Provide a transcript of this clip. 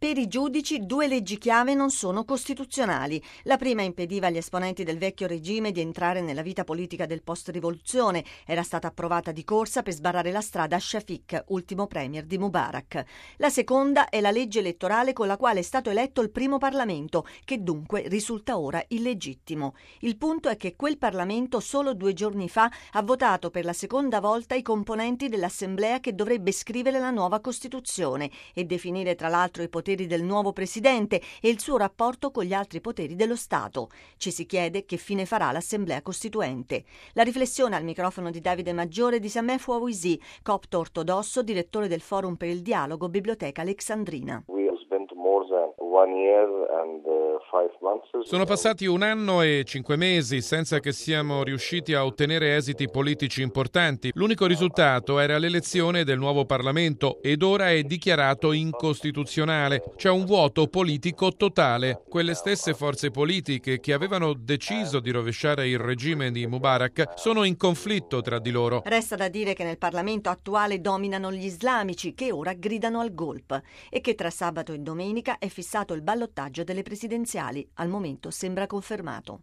Per i giudici, 2 leggi chiave non sono costituzionali. La prima impediva agli esponenti del vecchio regime di entrare nella vita politica del post-rivoluzione. Era stata approvata di corsa per sbarrare la strada a Shafiq, ultimo premier di Mubarak. La seconda è la legge elettorale con la quale è stato eletto il primo Parlamento, che dunque risulta ora illegittimo. Il punto è che quel Parlamento solo 2 giorni fa ha votato per la seconda volta i componenti dell'Assemblea che dovrebbe scrivere la nuova Costituzione e definire tra l'altro i poteri del nuovo presidente e il suo rapporto con gli altri poteri dello Stato. Ci si chiede che fine farà l'Assemblea Costituente. La riflessione al microfono di Davide Maggiore di Sameh Fouawizi, copto ortodosso, direttore del Forum per il Dialogo, Biblioteca Alexandrina. Sono passati 1 anno e 5 mesi senza che siamo riusciti a ottenere esiti politici importanti. L'unico risultato era l'elezione del nuovo Parlamento ed ora è dichiarato incostituzionale. C'è un vuoto politico totale. Quelle stesse forze politiche che avevano deciso di rovesciare il regime di Mubarak sono in conflitto tra di loro. Resta da dire che nel Parlamento attuale dominano gli islamici che ora gridano al golpe e che tra sabato e domenica è fissato il ballottaggio delle presidenziali. Al momento sembra confermato.